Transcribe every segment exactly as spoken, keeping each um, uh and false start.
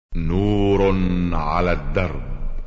نور على الدرب،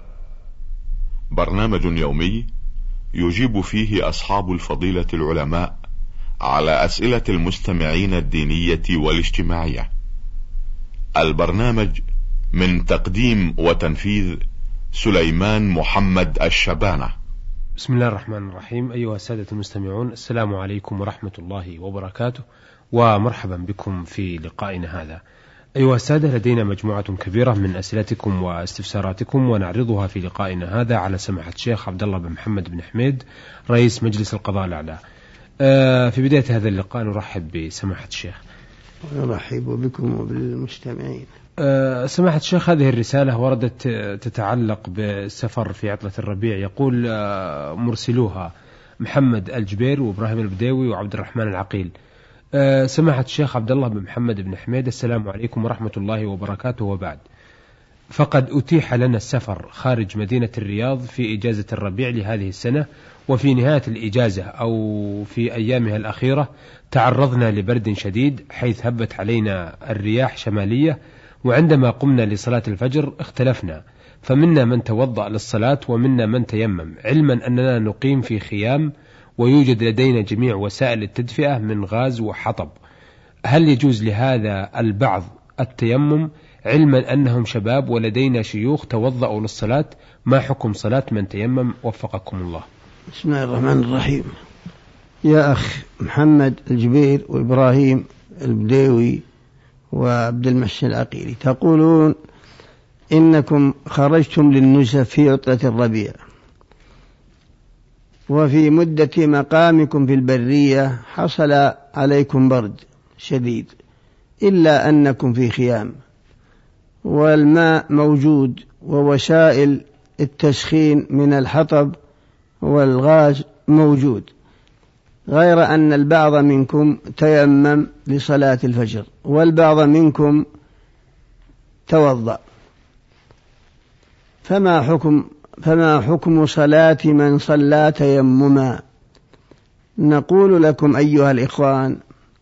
برنامج يومي يجيب فيه أصحاب الفضيلة العلماء على أسئلة المستمعين الدينية والاجتماعية. البرنامج من تقديم وتنفيذ سليمان محمد الشبانة. بسم الله الرحمن الرحيم. أيها السادة المستمعون، السلام عليكم ورحمة الله وبركاته، ومرحبا بكم في لقائنا هذا. أيها السادة، لدينا مجموعة كبيرة من أسئلتكم واستفساراتكم، ونعرضها في لقائنا هذا على سماحة الشيخ عبد الله بن محمد بن حميد، رئيس مجلس القضاء الأعلى. في بداية هذا اللقاء نرحب بسماحة الشيخ. نرحب بكم وبالمستمعين. سماحة الشيخ، هذه الرسالة وردت تتعلق بالسفر في عطلة الربيع. يقول مرسلوها محمد الجبير وإبراهيم البديوي وعبد الرحمن العقيل. سماحة الشيخ عبد الله بن محمد بن حميد، السلام عليكم ورحمة الله وبركاته، وبعد. فقد أتيح لنا السفر خارج مدينة الرياض في إجازة الربيع لهذه السنة، وفي نهاية الإجازة أو في أيامها الأخيرة تعرضنا لبرد شديد حيث هبت علينا الرياح شمالية، وعندما قمنا لصلاة الفجر اختلفنا، فمنا من توضأ للصلاة ومنا من تيمم، علما أننا نقيم في خيام ويوجد لدينا جميع وسائل التدفئة من غاز وحطب. هل يجوز لهذا البعض التيمم، علما أنهم شباب ولدينا شيوخ توضأوا للصلاة؟ ما حكم صلاة من تيمم؟ وفقكم الله. بسم الله الرحمن الرحيم. يا أخ محمد الجبير وإبراهيم البديوي وعبد المحسن العقيلي، تقولون إنكم خرجتم للنزهة في عطلة الربيع، وفي مدة مقامكم في البرية حصل عليكم برد شديد، إلا أنكم في خيام والماء موجود ووسائل التسخين من الحطب والغاز موجود، غير أن البعض منكم تيمم لصلاة الفجر والبعض منكم توضأ، فما حكم فما حكم صلاة من صلى تيمما؟ نقول لكم أيها الإخوان،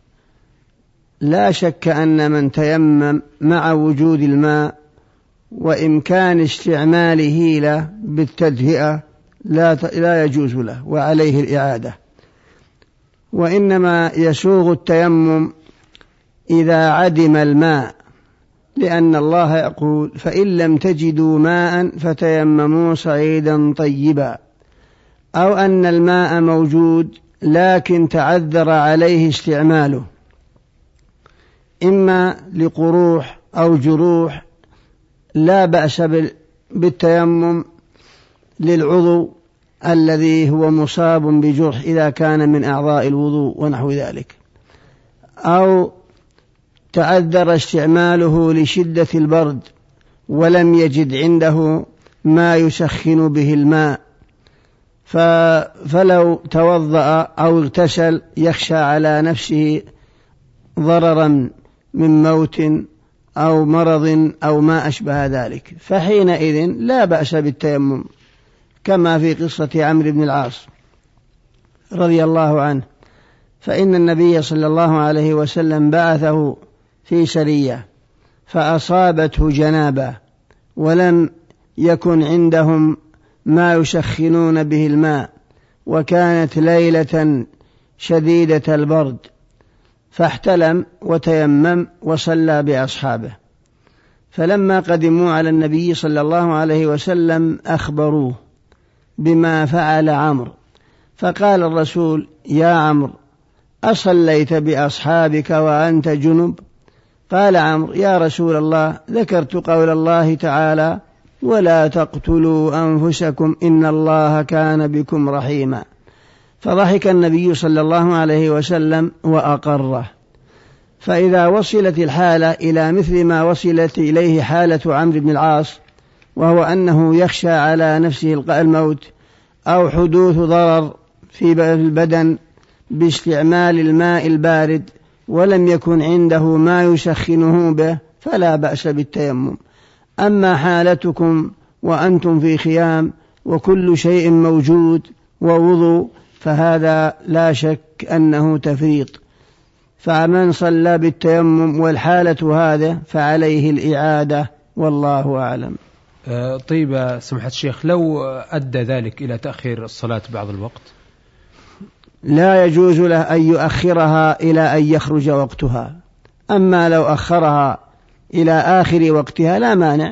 لا شك أن من تيمم مع وجود الماء وإمكان استعماله له بالتدفئة لا لا يجوز له وعليه الإعادة، وإنما يسوغ التيمم إذا عدم الماء، لأن الله يقول: فإن لم تجدوا ماء فتيمموا صعيدا طيبا، أو أن الماء موجود لكن تعذر عليه استعماله، إما لقروح أو جروح، لا بأس بالتيمم للعضو الذي هو مصاب بجرح إذا كان من أعضاء الوضوء ونحو ذلك، أو تعذر استعماله لشدة البرد ولم يجد عنده ما يسخن به الماء، فلو توضأ أو اغتسل يخشى على نفسه ضررا من موت أو مرض أو ما أشبه ذلك، فحينئذ لا بأس بالتيمم، كما في قصة عمرو بن العاص رضي الله عنه، فإن النبي صلى الله عليه وسلم بعثه في سرية فأصابته جنابة ولم يكن عندهم ما يسخنون به الماء، وكانت ليلة شديدة البرد، فاحتلم وتيمم وصلى بأصحابه. فلما قدموا على النبي صلى الله عليه وسلم أخبروه بما فعل عمرو، فقال الرسول: يا عمرو، أصليت بأصحابك وأنت جنب؟ قال عمرو: يا رسول الله، ذكرت قول الله تعالى: ولا تقتلوا أنفسكم إن الله كان بكم رحيما. فضحك النبي صلى الله عليه وسلم وأقره. فإذا وصلت الحالة إلى مثل ما وصلت إليه حالة عمرو بن العاص، وهو أنه يخشى على نفسه الموت أو حدوث ضرر في البدن باستعمال الماء البارد ولم يكن عنده ما يسخنه به، فلا بأس بالتيمم. أما حالتكم وأنتم في خيام وكل شيء موجود ووضوء، فهذا لا شك أنه تفريط، فمن صلى بالتيمم والحالة هذا فعليه الإعادة والله أعلم. طيب سمحة الشيخ، لو أدى ذلك إلى تأخير الصلاة بعض الوقت؟ لا يجوز له أن يؤخرها إلى أن يخرج وقتها، أما لو أخرها إلى آخر وقتها لا مانع.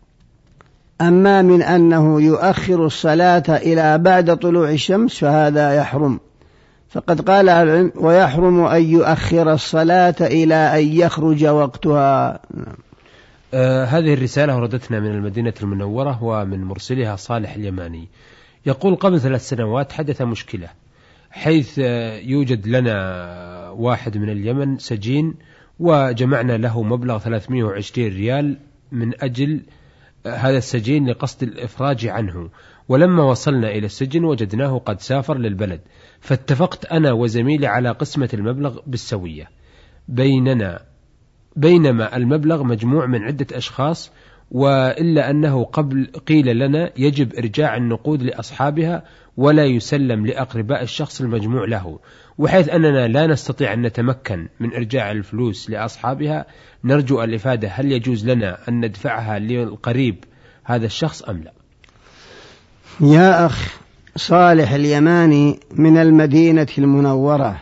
أما من أنه يؤخر الصلاة إلى بعد طلوع الشمس فهذا يحرم، فقد قال العلم ويحرم أن يؤخر الصلاة إلى أن يخرج وقتها. آه هذه الرسالة وردتنا من المدينة المنورة ومن مرسلها صالح اليماني، يقول: قبل ثلاث سنوات حدث مشكلة، حيث يوجد لنا واحد من اليمن سجين، وجمعنا له مبلغ ثلاثمائة وعشرين ريال من أجل هذا السجين لقصد الإفراج عنه، ولما وصلنا إلى السجن وجدناه قد سافر للبلد، فاتفقت أنا وزميلي على قسمة المبلغ بالسوية بيننا، بينما المبلغ مجموع من عدة أشخاص، وإلا أنه قبل قيل لنا يجب إرجاع النقود لأصحابها ولا يسلم لأقرباء الشخص المجموع له، وحيث أننا لا نستطيع أن نتمكن من إرجاع الفلوس لأصحابها، نرجو الإفادة: هل يجوز لنا أن ندفعها للقريب هذا الشخص أم لا؟ يا أخ صالح اليماني من المدينة المنورة،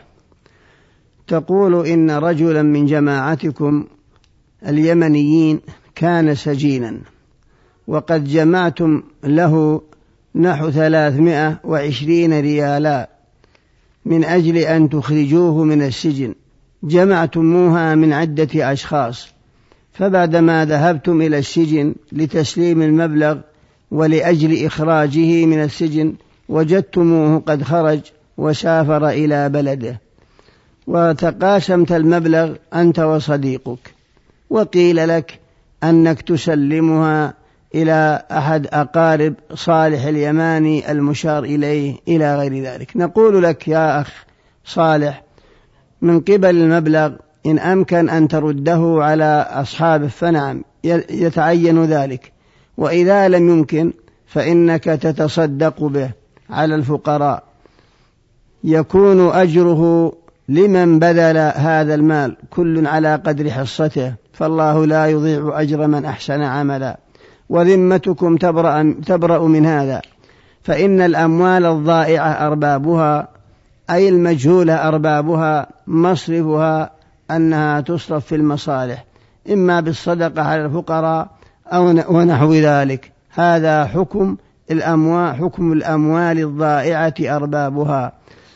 تقول إن رجلا من جماعتكم اليمنيين كان سجينا، وقد جمعتم له نحو ثلاثمائة وعشرين ريالا من أجل أن تخرجوه من السجن، جمعتموها من عدة أشخاص، فبعدما ذهبتم إلى السجن لتسليم المبلغ ولأجل إخراجه من السجن وجدتموه قد خرج وسافر إلى بلده، وتقاسمت المبلغ أنت وصديقك، وقيل لك أنك تسلمها إلى أحد أقارب صالح اليماني المشار إليه إلى غير ذلك. نقول لك يا أخ صالح من قبل المبلغ إن أمكن أن ترده على أصحابه فنعم يتعين ذلك، وإذا لم يمكن فإنك تتصدق به على الفقراء، يكون أجره لمن بذل هذا المال كل على قدر حصته، فالله لا يضيع أجر من أحسن عملا. وذمتكم تبرأ, تبرأ من هذا، فإن الأموال الضائعة أربابها أي المجهولة أربابها مصرفها أنها تصرف في المصالح، إما بالصدقة على الفقراء أو ونحو ذلك. هذا حكم الأموال، حكم الأموال الضائعة أربابها،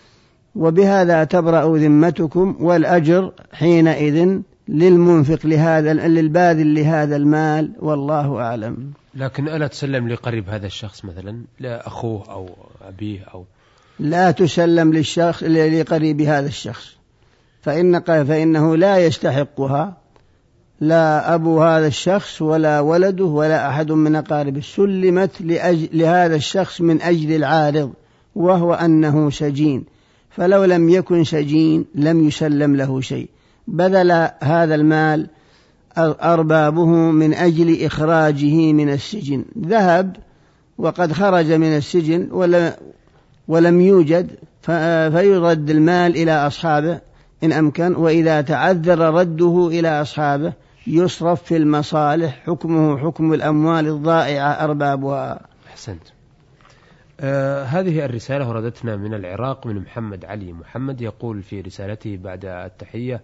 وبهذا تبرأ ذمتكم، والأجر حينئذ للمنفق لهذا للباذل لهذا المال، والله أعلم. لكن ألا تسلم لقريب هذا الشخص مثلا، لأخوه أو أبيه أو لا تسلم للشخص لقريب هذا الشخص، فإن فإنه لا يستحقها، لا أبو هذا الشخص ولا ولده ولا أحد من أقاربه، سلمت لأجل لهذا الشخص من أجل العارض وهو أنه سجين، فلو لم يكن سجين لم يسلم له شيء، بذل هذا المال أربابه من أجل إخراجه من السجن، ذهب وقد خرج من السجن ولم يوجد، فيرد المال إلى أصحابه إن أمكن، وإذا تعذر رده إلى أصحابه يصرف في المصالح، حكمه حكم الأموال الضائعة أربابها. أحسنت. آه هذه الرسالة وردتنا من العراق من محمد علي محمد، يقول في رسالته بعد التحية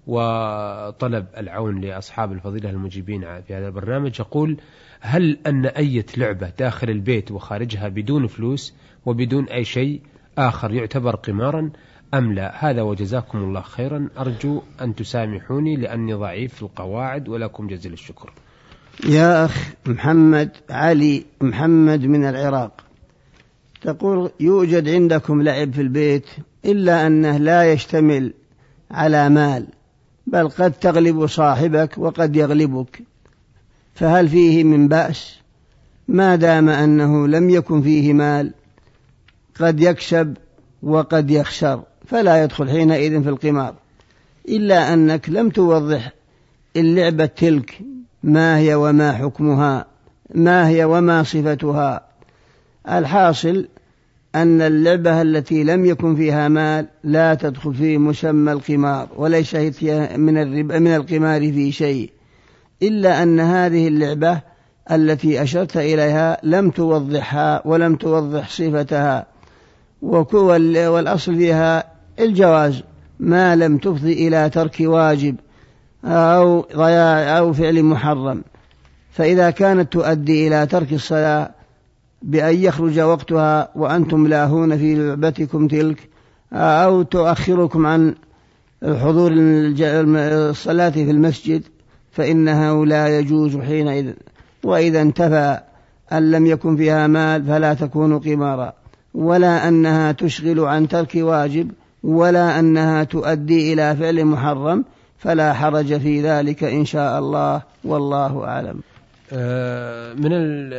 وطلب العون لأصحاب الفضيلة المجيبين في هذا البرنامج، يقول: هل أن أي لعبة داخل البيت وخارجها بدون فلوس وبدون أي شيء آخر يعتبر قمارا أم لا؟ هذا وجزاكم الله خيرا، أرجو أن تسامحوني لأني ضعيف في القواعد، ولكم جزيل الشكر. يا أخ محمد علي محمد من العراق، تقول يوجد عندكم لعب في البيت إلا أنه لا يشتمل على مال، بل قد تغلب صاحبك وقد يغلبك، فهل فيه من بأس ما دام أنه لم يكن فيه مال؟ قد يكسب وقد يخسر، فلا يدخل حينئذ في القمار، إلا أنك لم توضح اللعبة تلك ما هي وما حكمها، ما هي وما صفتها. الحاصل أن اللعبة التي لم يكن فيها مال لا تدخل في مسمى القمار، وليس من الربا من القمار في شيء، إلا أن هذه اللعبة التي أشرت إليها لم توضحها ولم توضح صفتها، والأصل فيها الجواز ما لم تفضي إلى ترك واجب أو ضياع أو فعل محرم. فإذا كانت تؤدي إلى ترك الصلاة بأن يخرج وقتها وأنتم لاهون في لعبتكم تلك، أو تؤخركم عن حضور الصلاة في المسجد، فإنه لا يجوز حينئذ. وإذا انتفى أن لم يكن فيها مال فلا تكون قمارا، ولا أنها تشغل عن ترك واجب، ولا أنها تؤدي إلى فعل محرم، فلا حرج في ذلك إن شاء الله، والله أعلم. من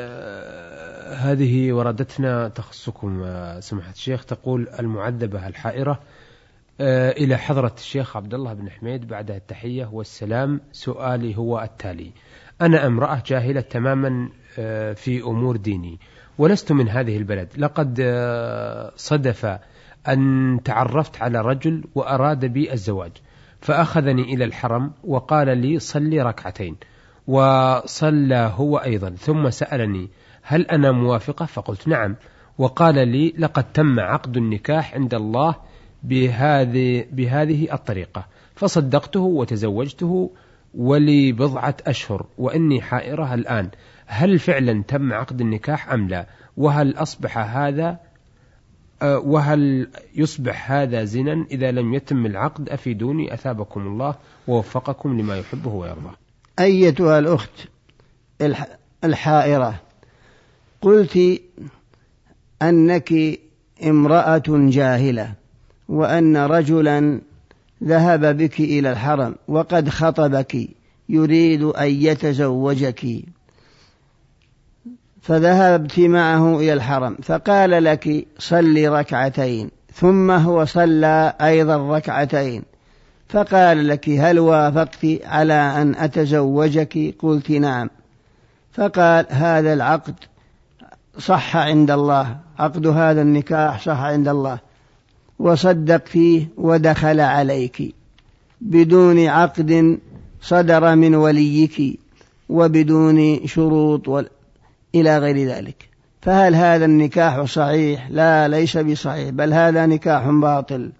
هذه وردتنا تخصكم سماحة الشيخ، تقول المعذبة الحائرة إلى حضرة الشيخ عبد الله بن حميد بعد التحية والسلام، سؤالي هو التالي: أنا امرأة جاهلة تماما في أمور ديني، ولست من هذه البلد. لقد صدف أن تعرفت على رجل وأراد بي الزواج، فأخذني إلى الحرم وقال لي صلي ركعتين، وصلى هو أيضا، ثم سألني هل أنا موافقة؟ فقلت نعم، وقال لي لقد تم عقد النكاح عند الله بهذه, بهذه الطريقة، فصدقته وتزوجته ولي بضعة أشهر، وإني حائرة الآن، هل فعلا تم عقد النكاح أم لا؟ وهل أصبح هذا وهل يصبح هذا زنا إذا لم يتم العقد؟ أفيدوني أثابكم الله ووفقكم لما يحبه ويرضاه. أيتها الأخت الحائرة، قلت أنك امرأة جاهلة، وأن رجلا ذهب بك إلى الحرم وقد خطبك يريد أن يتزوجك، فذهبت معه إلى الحرم فقال لك صلي ركعتين، ثم هو صلى أيضا ركعتين، فقال لك هل وافقت على أن أتزوجك؟ قلت نعم، فقال هذا العقد صح عند الله، عقد هذا النكاح صح عند الله، وصدق فيه ودخل عليك بدون عقد صدر من وليك وبدون شروط وال... إلى غير ذلك، فهل هذا النكاح صحيح؟ لا، ليس بصحيح، بل هذا نكاح باطل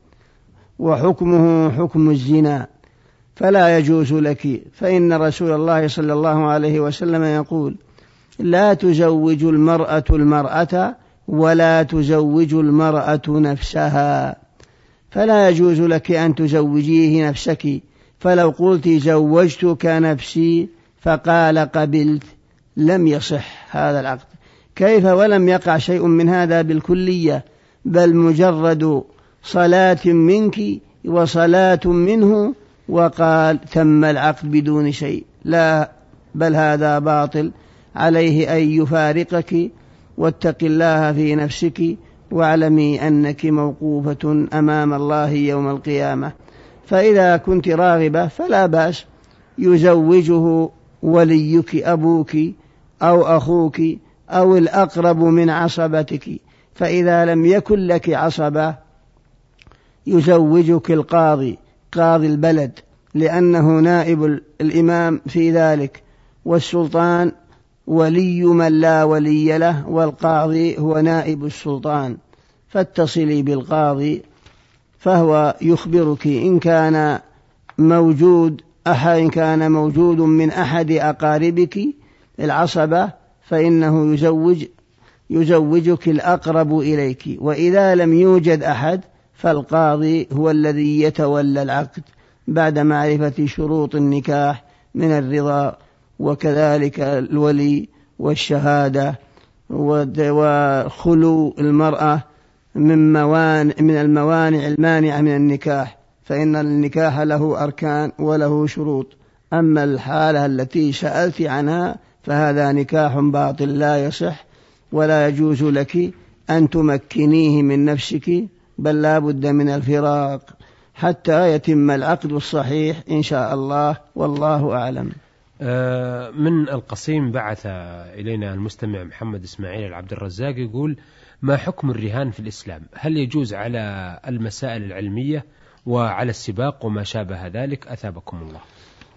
وحكمه حكم الزنا، فلا يجوز لك. فإن رسول الله صلى الله عليه وسلم يقول لا تزوج المرأة المرأة ولا تزوج المرأة نفسها، فلا يجوز لك أن تزوجيه نفسك. فلو قلت زوجتك نفسي فقال قبلت لم يصح هذا العقد. كيف ولم يقع شيء من هذا بالكلية، بل مجرد صلاة منك وصلاة منه وقال تم العقد بدون شيء؟ لا، بل هذا باطل. عليه أن يفارقك، واتق الله في نفسك، واعلمي أنك موقوفة أمام الله يوم القيامة. فإذا كنت راغبة فلا بأس، يزوجه وليك أبوك أو أخوك أو الأقرب من عصبتك. فإذا لم يكن لك عصبة يزوجك القاضي، قاضي البلد، لأنه نائب الإمام في ذلك، والسلطان ولي من لا ولي له، والقاضي هو نائب السلطان. فاتصلي بالقاضي فهو يخبرك إن كان موجود أحد إن كان موجود من أحد أقاربك العصبة فإنه يزوج يزوجك الأقرب إليك، وإذا لم يوجد أحد فالقاضي هو الذي يتولى العقد بعد معرفة شروط النكاح من الرضا، وكذلك الولي والشهادة وخلو المرأة من موانع من الموانع المانعة من النكاح، فإن النكاح له أركان وله شروط. أما الحالة التي سألت عنها فهذا نكاح باطل لا يصح، ولا يجوز لك أن تمكنيه من نفسك، بل لا بد من الفراق حتى يتم العقد الصحيح إن شاء الله، والله أعلم. من القصيم بعث إلينا المستمع محمد إسماعيل العبد الرزاق يقول: ما حكم الرهان في الإسلام؟ هل يجوز على المسائل العلمية وعلى السباق وما شابه ذلك؟ أثابكم الله.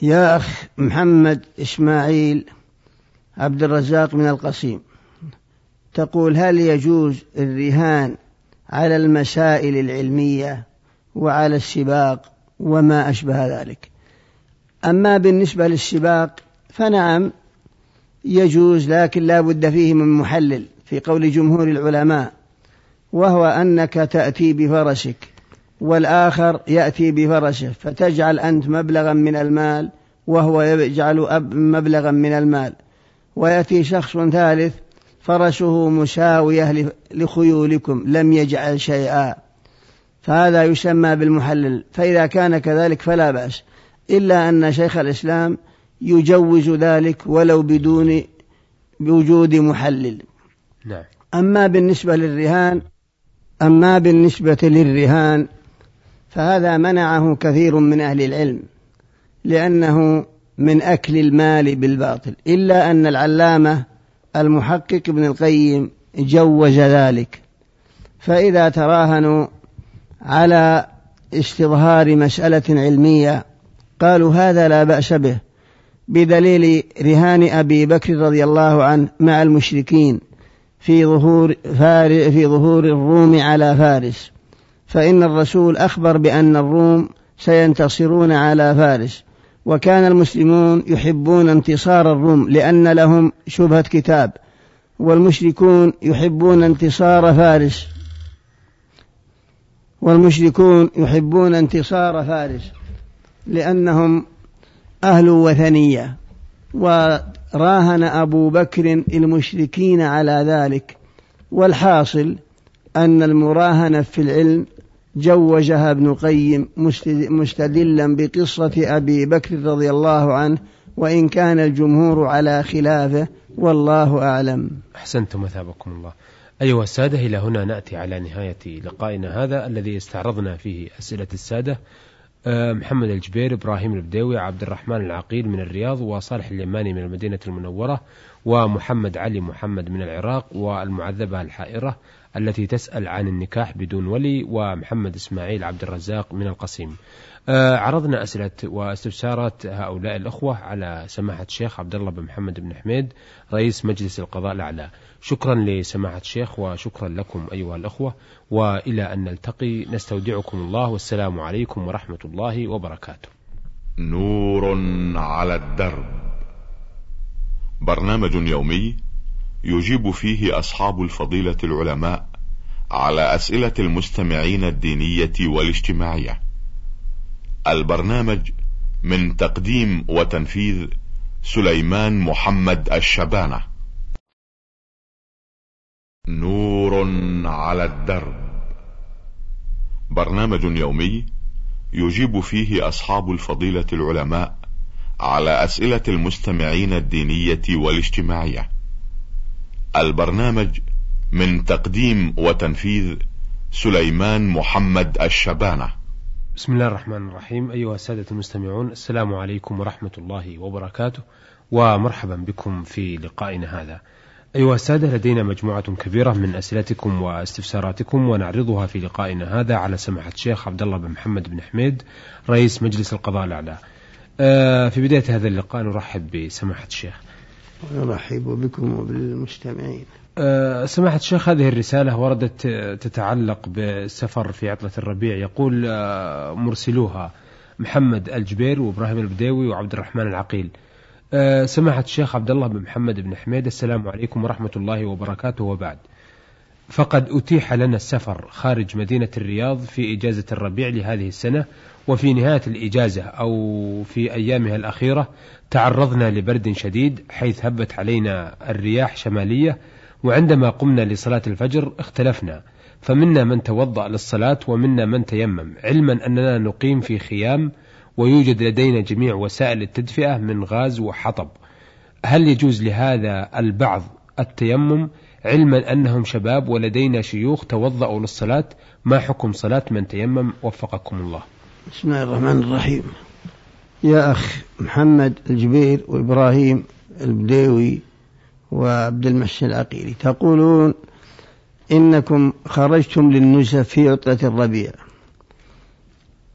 يا أخ محمد إسماعيل عبد الرزاق من القصيم، تقول: هل يجوز الرهان على المسائل العلمية وعلى السباق وما أشبه ذلك؟ أما بالنسبة للسباق فنعم يجوز، لكن لا بد فيه من محلل في قول جمهور العلماء، وهو أنك تأتي بفرسك والآخر يأتي بفرسه، فتجعل أنت مبلغا من المال وهو يجعل مبلغا من المال، ويأتي شخص ثالث فرسه مساوية لخيولكم لم يجعل شيئا، فهذا يسمى بالمحلل. فإذا كان كذلك فلا بأس، إلا أن شيخ الإسلام يجوز ذلك ولو بدون بوجود محلل. نعم. أما بالنسبة للرهان أما بالنسبة للرهان فهذا منعه كثير من أهل العلم، لأنه من أكل المال بالباطل، إلا أن العلامة المحقق ابن القيم جوز ذلك. فإذا تراهنوا على استظهار مسألة علمية قالوا هذا لا بأس به، بدليل رهان أبي بكر رضي الله عنه مع المشركين في ظهور, في ظهور الروم على فارس، فإن الرسول أخبر بأن الروم سينتصرون على فارس، وكان المسلمون يحبون انتصار الروم لأن لهم شبهة كتاب، والمشركون يحبون انتصار فارس والمشركون يحبون انتصار فارس لأنهم أهل وثنية. وراهن أبو بكر المشركين على ذلك، والحاصل أن المراهنة في العلم جوزها ابن القيم مستدلا بقصة أبي بكر رضي الله عنه، وإن كان الجمهور على خلافه، والله أعلم. أحسنتم مثابكم الله. أيها السادة، إلى هنا نأتي على نهاية لقائنا هذا الذي استعرضنا فيه أسئلة السادة محمد الجبير، إبراهيم البديوي، عبد الرحمن العقيل من الرياض، وصالح اليماني من المدينة المنورة، ومحمد علي محمد من العراق، والمعذبة الحائرة التي تسأل عن النكاح بدون ولي، ومحمد إسماعيل عبد الرزاق من القصيم. عرضنا أسئلة واستفسارات هؤلاء الأخوة على سماحة الشيخ عبد الله بن محمد بن حميد رئيس مجلس القضاء الأعلى. شكرا لسماحة الشيخ وشكرا لكم أيها الأخوة، وإلى أن نلتقي نستودعكم الله، والسلام عليكم ورحمة الله وبركاته. نور على الدرب، برنامج يومي يجيب فيه أصحاب الفضيلة العلماء على أسئلة المستمعين الدينية والاجتماعية. البرنامج من تقديم وتنفيذ سليمان محمد الشبانة. نور على الدرب، برنامج يومي يجيب فيه أصحاب الفضيلة العلماء على أسئلة المستمعين الدينية والاجتماعية. البرنامج من تقديم وتنفيذ سليمان محمد الشبانة. بسم الله الرحمن الرحيم. أيها السادة المستمعون، السلام عليكم ورحمة الله وبركاته، ومرحبا بكم في لقائنا هذا. أيها السادة، لدينا مجموعة كبيرة من أسئلتكم واستفساراتكم، ونعرضها في لقائنا هذا على سماحة الشيخ عبد الله بن محمد بن حميد رئيس مجلس القضاء الأعلى. في بداية هذا اللقاء نرحب بسماحة الشيخ. ونرحب بكم وبالمستمعين. أه سماحة الشيخ، هذه الرسالة وردت تتعلق بالسفر في عطلة الربيع. يقول أه مرسلوها محمد الجبير وإبراهيم البديوي وعبد الرحمن العقيل. أه سماحة الشيخ عبد الله بن محمد بن حميد، السلام عليكم ورحمة الله وبركاته. وبعد، فقد أتيح لنا السفر خارج مدينة الرياض في إجازة الربيع لهذه السنة، وفي نهاية الإجازة أو في أيامها الأخيرة تعرضنا لبرد شديد حيث هبت علينا الرياح شمالية، وعندما قمنا لصلاة الفجر اختلفنا، فمنا من توضأ للصلاة ومنا من تيمم، علما أننا نقيم في خيام ويوجد لدينا جميع وسائل التدفئة من غاز وحطب. هل يجوز لهذا البعض التيمم علما أنهم شباب ولدينا شيوخ توضأوا للصلاة؟ ما حكم صلاة من تيمم؟ وفقكم الله. بسم الله الرحمن الرحيم. يا أخ محمد الجبير وإبراهيم البديوي وعبد المحسن العقيلي، تقولون إنكم خرجتم للنزهة في عطلة الربيع،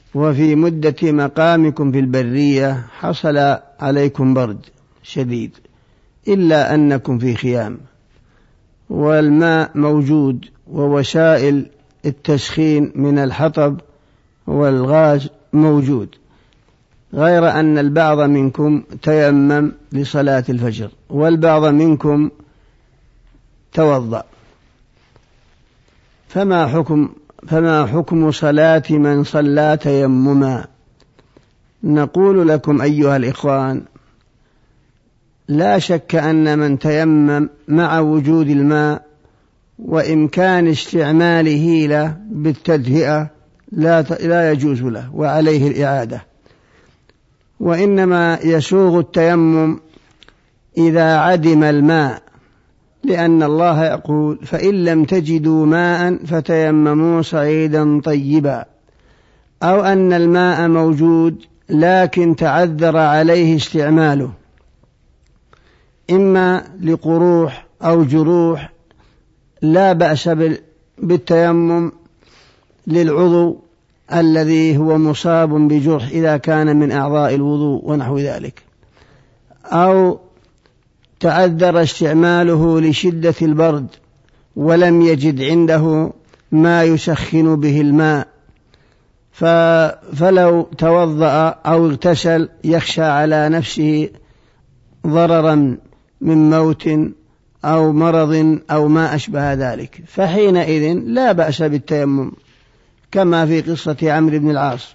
وفي مدة مقامكم في البرية حصل عليكم برد شديد إلا أنكم في خيام، والماء موجود ووسائل التسخين من الحطب والغاز موجود، غير أن البعض منكم تيمم لصلاة الفجر والبعض منكم توضأ، فما حكم فما حكم صلاة من صلى تيمما؟ نقول لكم أيها الإخوان، لا شك أن من تيمم مع وجود الماء وإمكان استعماله له بالتدهئة لا لا يجوز له وعليه الإعادة، وإنما يسوغ التيمم إذا عدم الماء، لأن الله يقول: فإن لم تجدوا ماء فتيمموا صعيدا طيبا، أو أن الماء موجود لكن تعذر عليه استعماله، إما لقروح أو جروح، لا بأس بالتيمم للعضو الذي هو مصاب بجرح إذا كان من أعضاء الوضوء ونحو ذلك، أو تعذر استعماله لشدة البرد ولم يجد عنده ما يسخن به الماء، فلو توضأ أو اغتسل يخشى على نفسه ضررا من موت أو مرض أو ما أشبه ذلك، فحينئذ لا بأس بالتيمم، كما في قصة عمرو بن العاص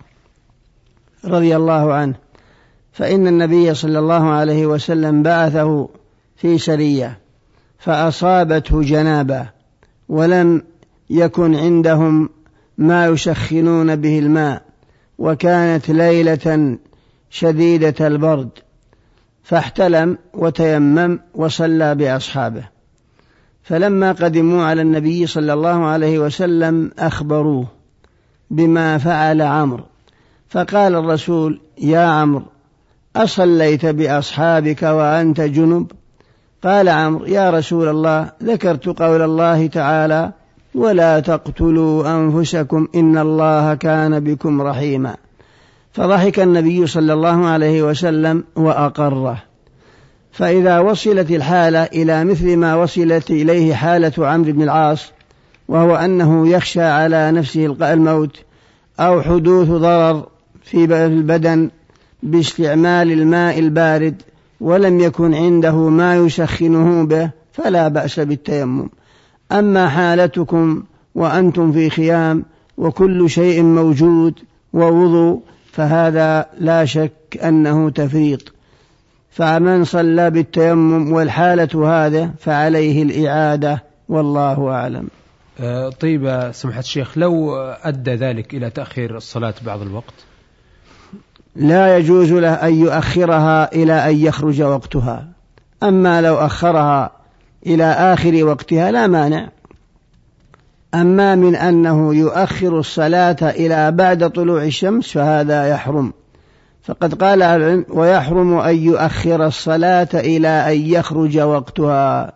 رضي الله عنه، فإن النبي صلى الله عليه وسلم بعثه في سرية فأصابته جنابة ولم يكن عندهم ما يسخنون به الماء، وكانت ليلة شديدة البرد، فاحتلم وتيمم وصلى بأصحابه، فلما قدموا على النبي صلى الله عليه وسلم أخبروه بما فعل عمرو، فقال الرسول: يا عمرو، أصليت بأصحابك وأنت جنب؟ قال عمرو: يا رسول الله، ذكرت قول الله تعالى: ولا تقتلوا أنفسكم إن الله كان بكم رحيما. فضحك النبي صلى الله عليه وسلم وأقره. فإذا وصلت الحالة إلى مثل ما وصلت إليه حالة عمرو بن العاص، وهو أنه يخشى على نفسه الموت أو حدوث ضرر في البدن باستعمال الماء البارد ولم يكن عنده ما يسخنه به، فلا بأس بالتيمم. أما حالتكم وأنتم في خيام وكل شيء موجود ووضوء، فهذا لا شك أنه تفريط، فمن صلى بالتيمم والحالة هذا فعليه الإعادة، والله أعلم. طيب سمحة الشيخ، لو أدى ذلك إلى تأخير الصلاة بعض الوقت؟ لا يجوز له أن يؤخرها إلى أن يخرج وقتها، أما لو أخرها إلى آخر وقتها لا مانع. أما من أنه يؤخر الصلاة إلى بعد طلوع الشمس فهذا يحرم، فقد قال العلم: ويحرم أن يؤخر الصلاة إلى أن يخرج وقتها.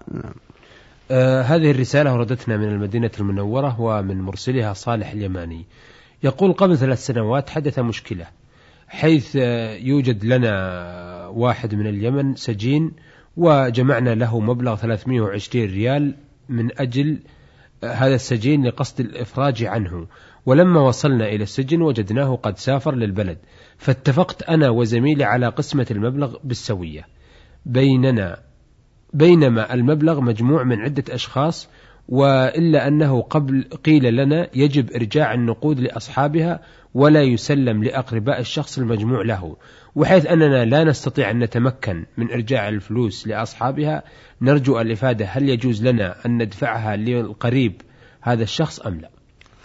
آه هذه الرسالة وردتنا من المدينة المنورة ومن مرسلها صالح اليماني، يقول: قبل ثلاث سنوات حدث مشكلة، حيث يوجد لنا واحد من اليمن سجين، وجمعنا له مبلغ ثلاثمائة وعشرين ريال من أجل هذا السجين لقصد الإفراج عنه، ولما وصلنا إلى السجن وجدناه قد سافر للبلد، فاتفقت أنا وزميلي على قسمة المبلغ بالسوية بيننا، بينما المبلغ مجموع من عدة أشخاص، وإلا أنه قبل قيل لنا يجب إرجاع النقود لأصحابها ولا يسلم لأقرباء الشخص المجموع له، وحيث أننا لا نستطيع أن نتمكن من إرجاع الفلوس لأصحابها، نرجو الإفادة: هل يجوز لنا أن ندفعها للقريب هذا الشخص أم لا؟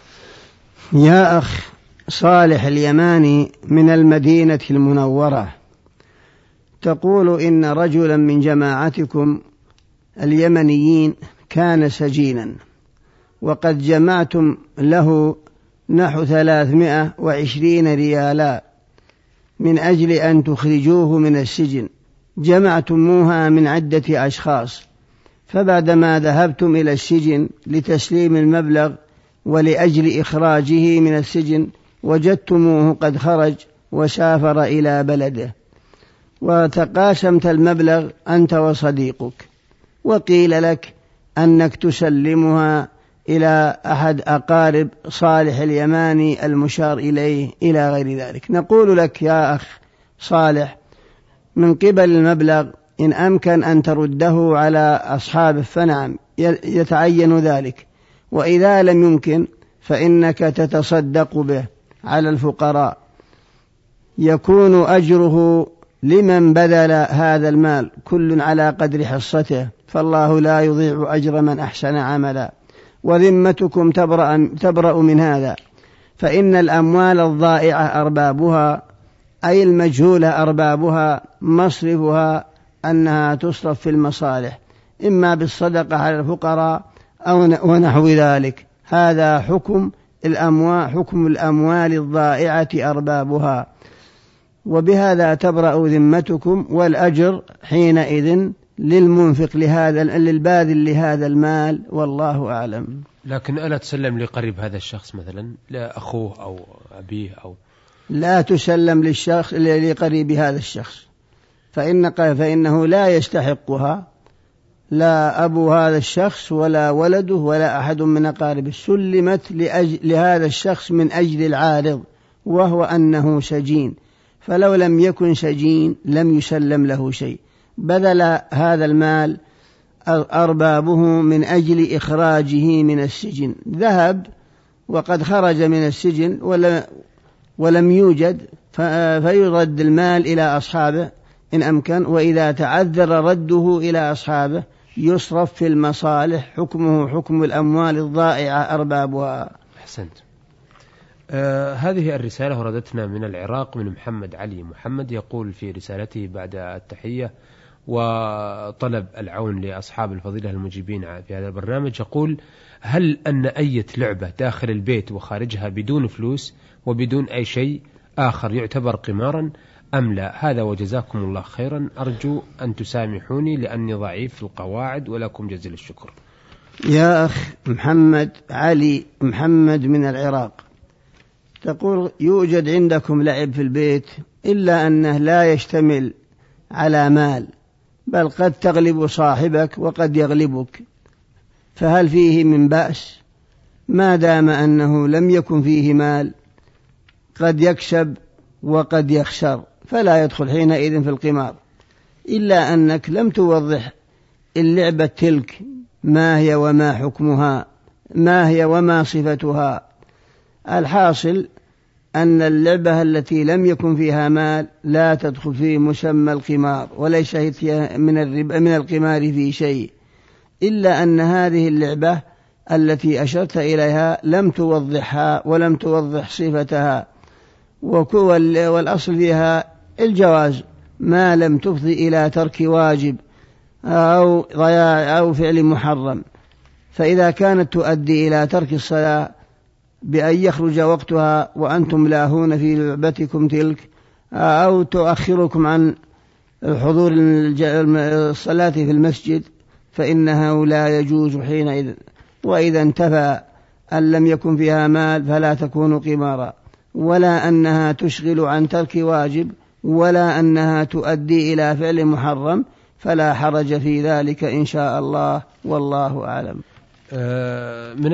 يا أخ صالح اليماني من المدينة المنورة، تقول إن رجلا من جماعتكم اليمنيين كان سجينا، وقد جمعتم له نحو ثلاثمائة وعشرين ريالا من أجل أن تخرجوه من السجن، جمعتموها من عدة أشخاص، فبعدما ذهبتم إلى السجن لتسليم المبلغ ولأجل إخراجه من السجن وجدتموه قد خرج وسافر إلى بلده وتقاسمت المبلغ أنت وصديقك، وقيل لك أنك تسلمها إلى أحد أقارب صالح اليماني المشار إليه إلى غير ذلك، نقول لك يا أخ صالح من قبل المبلغ إن أمكن أن ترده على أصحابه فنعم يتعين ذلك، وإذا لم يمكن فإنك تتصدق به على الفقراء، يكون أجره لمن بذل هذا المال كل على قدر حصته، فالله لا يضيع أجر من أحسن عملا. وذمتكم تبرأ, تبرأ من هذا، فإن الأموال الضائعة أربابها أي المجهولة أربابها مصرفها أنها تصرف في المصالح إما بالصدقة على الفقراء أو ونحو ذلك. هذا حكم الأموال, حكم الأموال الضائعة أربابها، وبهذا تبرأ ذمتكم، والأجر حينئذ للمنفق لهذا للباذل لهذا المال، والله أعلم. لكن ألا تسلم لقريب هذا الشخص مثلا لأخوه أو أبيه أو لا تسلم للشخص لقريب هذا الشخص، فإن فإنه لا يستحقها، لا أبو هذا الشخص ولا ولده ولا أحد من أقاربه، سلمت لأجل لهذا الشخص من أجل العارض وهو أنه سجين، فلو لم يكن سجين لم يسلم له شيء، بذل هذا المال أربابه من أجل إخراجه من السجن، ذهب وقد خرج من السجن ولم يوجد فيرد المال إلى أصحابه إن أمكن، وإذا تعذر رده إلى أصحابه يصرف في المصالح، حكمه حكم الأموال الضائعة أربابها. أحسنت. آه هذه الرسالة وردتنا من العراق من محمد علي محمد، يقول في رسالته بعد التحية وطلب العون لأصحاب الفضيلة المجيبين في هذا البرنامج، يقول: هل أن أي لعبة داخل البيت وخارجها بدون فلوس وبدون أي شيء آخر يعتبر قمارا أم لا؟ هذا وجزاكم الله خيرا، أرجو أن تسامحوني لأني ضعيف في القواعد، ولكم جزيل الشكر. يا أخ محمد علي محمد من العراق، تقول يوجد عندكم لعب في البيت إلا أنه لا يشتمل على مال، بل قد تغلب صاحبك وقد يغلبك، فهل فيه من بأس ما دام أنه لم يكن فيه مال؟ قد يكسب وقد يخسر، فلا يدخل حينئذ في القمار، إلا أنك لم توضح اللعبة تلك ما هي وما حكمها، ما هي وما صفتها. الحاصل أن اللعبة التي لم يكن فيها مال لا تدخل في مسمى القمار، وليس من الربا من القمار في شيء، إلا أن هذه اللعبة التي أشرت إليها لم توضحها ولم توضح صفتها، والأصل فيها الجواز ما لم تفضي إلى ترك واجب أو ضياع أو فعل محرم، فإذا كانت تؤدي إلى ترك الصلاة بأن يخرج وقتها وأنتم لاهون في لعبتكم تلك، أو تؤخركم عن حضور الصلاة في المسجد، فإنه لا يجوز حينئذ. وإذا انتفى أن لم يكن فيها مال فلا تكون قمارا، ولا أنها تشغل عن ترك واجب، ولا أنها تؤدي إلى فعل محرم، فلا حرج في ذلك إن شاء الله، والله أعلم. من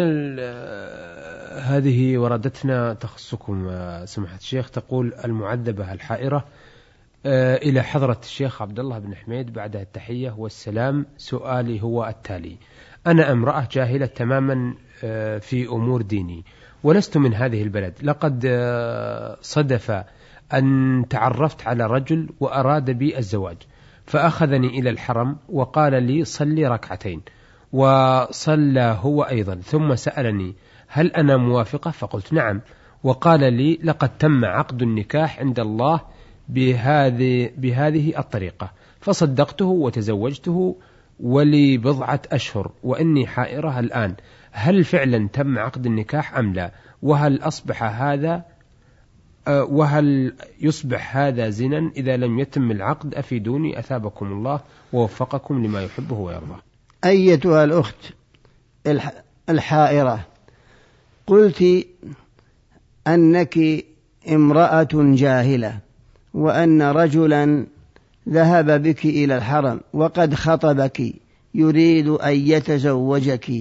هذه وردتنا تخصكم سماحة الشيخ، تقول المعذبة الحائرة إلى حضرة الشيخ عبد الله بن حميد بعد التحية والسلام، سؤالي هو التالي: أنا امرأة جاهلة تماما في أمور ديني، ولست من هذه البلد، لقد صدف أن تعرفت على رجل وأراد بي الزواج، فأخذني إلى الحرم وقال لي صلي ركعتين، وصلى هو أيضا، ثم سألني هل أنا موافقة؟ فقلت نعم، وقال لي لقد تم عقد النكاح عند الله بهذه, بهذه الطريقة، فصدقته وتزوجته ولي بضعة أشهر، وإني حائرة الآن، هل فعلا تم عقد النكاح أم لا؟ وهل أصبح هذا وهل يصبح هذا زنا إذا لم يتم العقد؟ أفيدوني أثابكم الله ووفقكم لما يحبه ويرضى. أيتها الأخت الحائرة، قلت أنك امرأة جاهلة، وأن رجلا ذهب بك إلى الحرم وقد خطبك يريد أن يتزوجك،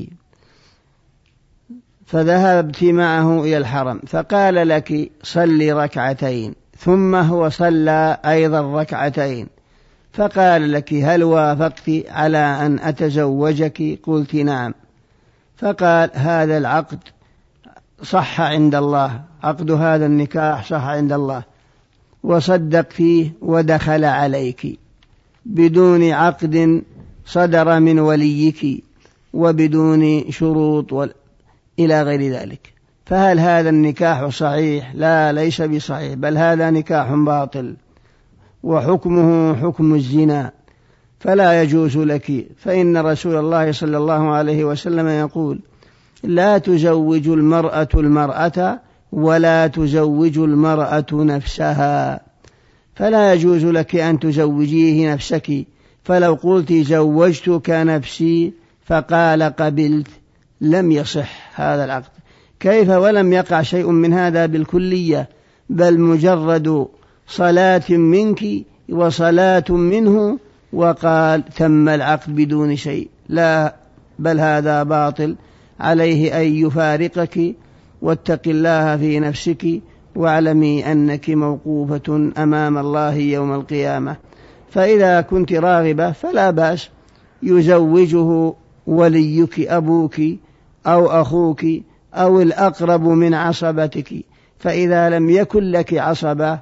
فذهبت معه إلى الحرم فقال لك صلي ركعتين، ثم هو صلى أيضا ركعتين، فقال لك هل وافقت على أن أتزوجك؟ قلت نعم. فقال هذا العقد صح عند الله، عقد هذا النكاح صح عند الله، وصدق فيه ودخل عليك بدون عقد صدر من وليك وبدون شروط و... إلى غير ذلك، فهل هذا النكاح صحيح؟ لا، ليس بصحيح، بل هذا نكاح باطل وحكمه حكم الزنا، فلا يجوز لك. فإن رسول الله صلى الله عليه وسلم يقول لا تزوج المرأة المرأة ولا تزوج المرأة نفسها، فلا يجوز لك أن تزوجيه نفسك. فلو قلت زوجتك نفسي فقال قبلت لم يصح هذا العقد. كيف ولم يقع شيء من هذا بالكلية، بل مجرد صلاة منك وصلاة منه وقال تم العقد بدون شيء؟ لا، بل هذا باطل. عليه أن يفارقك، واتق الله في نفسك، واعلمي أنك موقوفة أمام الله يوم القيامة. فإذا كنت راغبة فلا بأس، يزوجه وليك أبوك أو أخوك أو الأقرب من عصبتك. فإذا لم يكن لك عصبة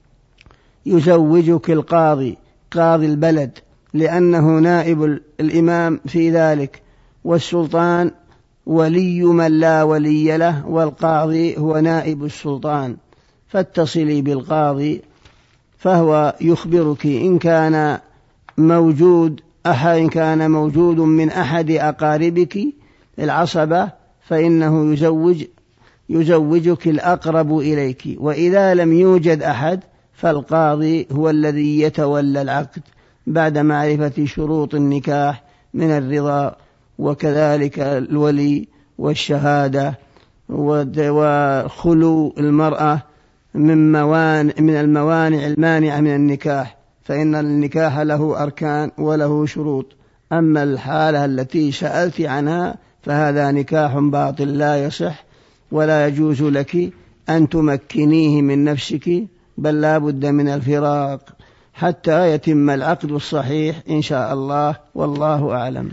يزوجك القاضي، قاضي البلد، لأنه نائب الإمام في ذلك، والسلطان ولي من لا ولي له، والقاضي هو نائب السلطان. فاتصلي بالقاضي فهو يخبرك إن كان موجود أحد إن كان موجود من أحد أقاربك العصبة فإنه يزوج يزوجك الأقرب إليك، وإذا لم يوجد أحد فالقاضي هو الذي يتولى العقد بعد معرفة شروط النكاح من الرضا، وكذلك الولي والشهادة وخلو المرأة من موانع من الموانع المانعة من النكاح، فإن النكاح له أركان وله شروط. أما الحالة التي سألت عنها فهذا نكاح باطل لا يصح، ولا يجوز لك أن تمكنيه من نفسك، بل لا بد من الفراق حتى يتم العقد الصحيح إن شاء الله، والله أعلم.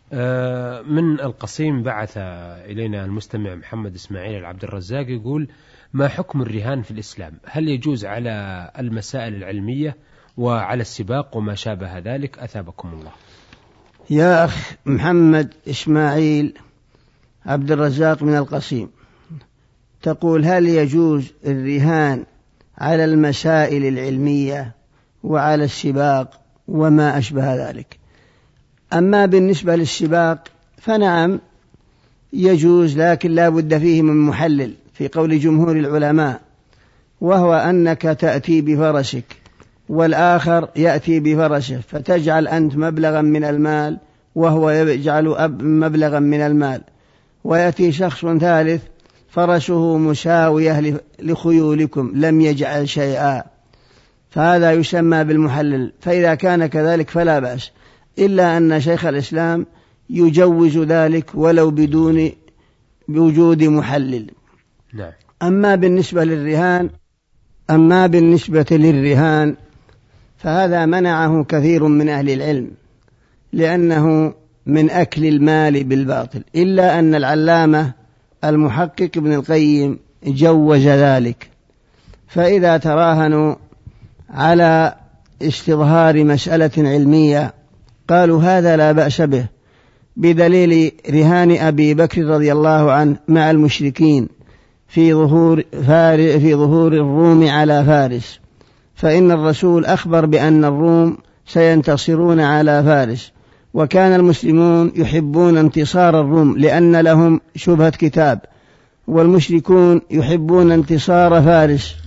من القصيم بعث إلينا المستمع محمد إسماعيل العبد الرزاق يقول: ما حكم الرهان في الإسلام؟ هل يجوز على المسائل العلمية وعلى السباق وما شابه ذلك؟ أثابكم الله. يا أخ محمد إسماعيل عبد الرزاق من القصيم، تقول هل يجوز الرهان على المسائل العلمية وعلى السباق وما أشبه ذلك؟ أما بالنسبة للسباق فنعم يجوز، لكن لا بد فيه من محلل في قول جمهور العلماء، وهو أنك تأتي بفرسك والآخر يأتي بفرسه، فتجعل أنت مبلغا من المال وهو يجعل مبلغا من المال، ويأتي شخص ثالث فرسه مساوية لخيولكم لم يجعل شيئا، فهذا يسمى بالمحلل. فإذا كان كذلك فلا بأس، إلا أن شيخ الإسلام يجوز ذلك ولو بدون بوجود محلل. نعم. أما بالنسبة للرهان أما بالنسبة للرهان فهذا منعه كثير من أهل العلم، لأنه من أكل المال بالباطل، إلا أن العلامة المحقق ابن القيم جوز ذلك. فإذا تراهنوا على استظهار مسألة علمية قالوا هذا لا بأس به، بدليل رهان أبي بكر رضي الله عنه مع المشركين في ظهور في ظهور الروم على فارس، فإن الرسول أخبر بأن الروم سينتصرون على فارس، وكان المسلمون يحبون انتصار الروم لأن لهم شبهة كتاب، والمشركون يحبون انتصار فارس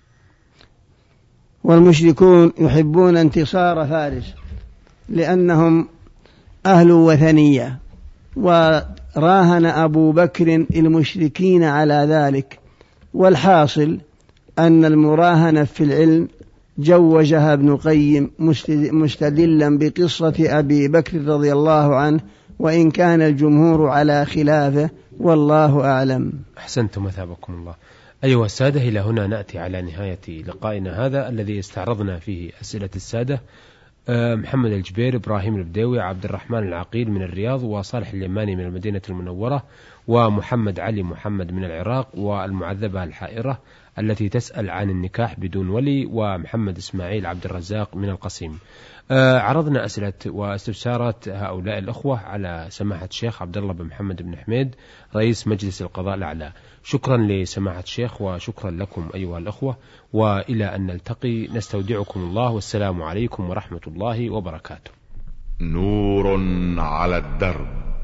والمشركون يحبون انتصار فارس لأنهم أهل وثنية. وراهن أبو بكر المشركين على ذلك، والحاصل أن المراهنة في العلم جوزها ابن قيم مستدلا بقصة أبي بكر رضي الله عنه، وإن كان الجمهور على خلافه، والله أعلم. أحسنتم مثابكم الله. أيها السادة، إلى هنا نأتي على نهاية لقائنا هذا الذي استعرضنا فيه أسئلة السادة محمد الجبير، إبراهيم البديوي، عبد الرحمن العقيل من الرياض، وصالح اليماني من المدينة المنورة، ومحمد علي محمد من العراق، والمعذبة الحائرة التي تسأل عن النكاح بدون ولي، ومحمد إسماعيل عبد الرزاق من القصيم. عرضنا أسئلة واستفسارات هؤلاء الأخوة على سماحة الشيخ عبد الله بن محمد بن حميد رئيس مجلس القضاء الأعلى. شكرا لسماحة الشيخ وشكرا لكم أيها الأخوة، وإلى أن نلتقي نستودعكم الله، والسلام عليكم ورحمة الله وبركاته. نور على الدرب،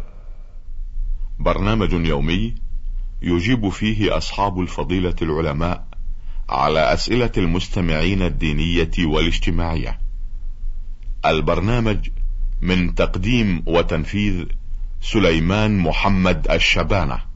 برنامج يومي يجيب فيه أصحاب الفضيلة العلماء على أسئلة المستمعين الدينية والاجتماعية. البرنامج من تقديم وتنفيذ سليمان محمد الشبانة.